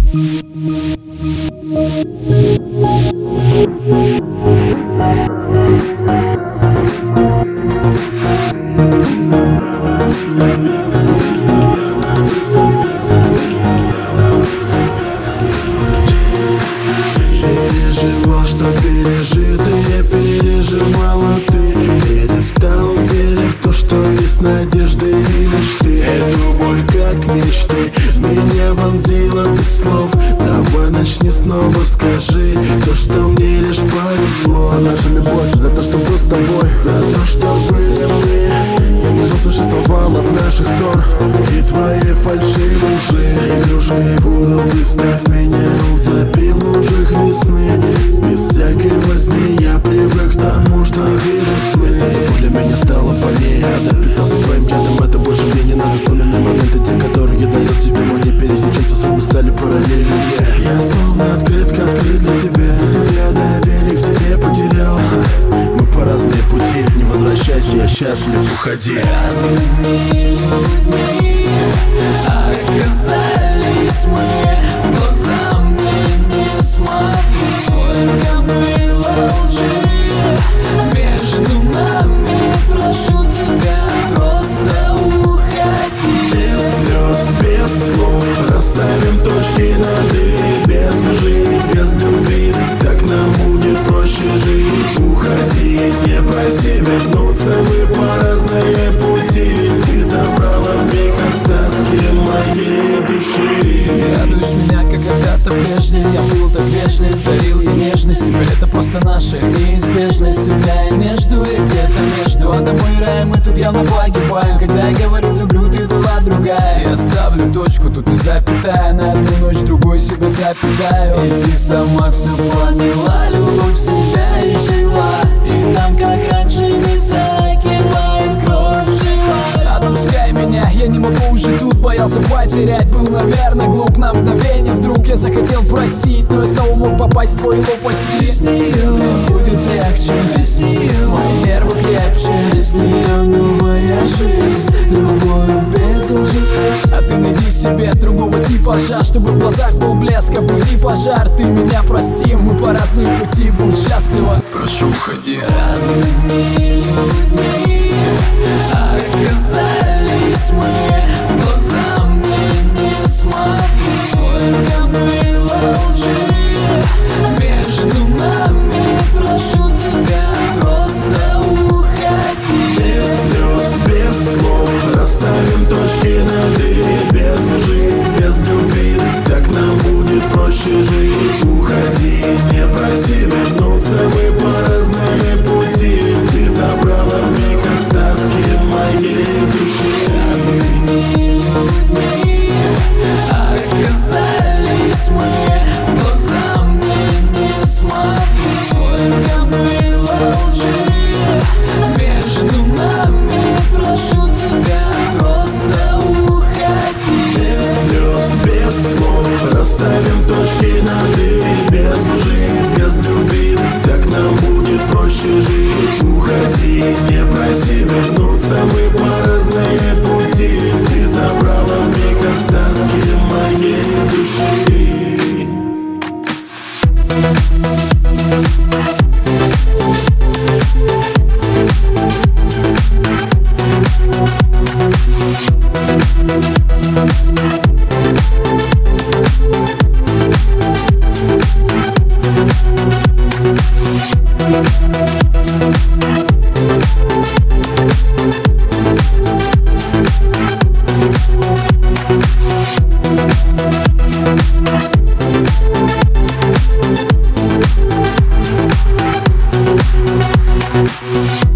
Переживал, что пережитое переживала ты. Перестал верить в то, что есть надежды и мечты. Эту боль как мечты меня вонзила без слов. Давай начни снова, скажи то, что мне лишь повезло. За нашу любовь, за то, что был с тобой, за то, что были мы. Я не жил, существовал от наших ссор и твоей фальшивой лжи. Игрушкой в угол представь меня, утопи в лужах весны. Без всякой возни я привык к тому, что вижу сны. Для меня стало больнее, я напитался твоим ядом. Это больше мне не надо, вспоминай моменты, те, которые дарил тебе. Мы не пересечемся, судьбы стали параллельные. Я словно открытка, открыт для тебя. Тебя доверие к тебе потерял. Мы по разные пути, не возвращайся, я счастлив, уходи. Разными людьми оказались мы, глаза мне не смотри. Сколько было лжи между нами, прошу тебя, просто уходи. Без слез, без слов расставим точки над «и». Без лжи, без любви, так нам будет проще жить. Уходи, не проси вернуться, мы по разные пути. Ты забрала в них остатки моей души. Радуешь меня, как когда-то прежде. Я был так вежлив, дарил ей нежность. Теперь это просто наша неизбежность. Цепляя между и где-то между адом и раем. Мы тут явно погибаем. Когда я говорил люблю, ты была другая. Я ставлю точку, тут не запятая. На одну ночь другой себя запитаю. И ты сама все поняла, любовь себя и жила. И там, как раньше, не закипает кровь в жилах. Отпускай меня, я не могу уже тут. Боялся потерять, был, наверное, глуп. На мгновение вдруг я захотел простить, но я снова мог попасть в твои лопасти. Без нее будет легче, без нее мои нервы крепче. Без нее новая жизнь, любовь без лжи. А ты найди себе другого типажа, чтобы в глазах был блеск, а в груди пожар. Ты меня прости, мы по разным пути, будь счастлива, прошу, уходи. Разными людьми оказались мы, глаза мне не смотри. Сколько было лжи между нами, прошу тебя, просто уходи. Без слез, без слов расставим точки над «и». Без лжи, без любви, так нам будет проще жить. Уходи, не проси вернуться, мы по разные пути. Ты забрала в них остатки моей души. Разными людьми оказались мы, глаза мне не смотри. Сколько было лжи между нами, прошу тебя, просто уходи. Без слез, без слов расставим точки над «и». Без лжи, без любви, так нам будет проще жить. Уходи, не проси вернуться, мы по разные пути. Ты забрала в них остатки моей души. We'll be right back.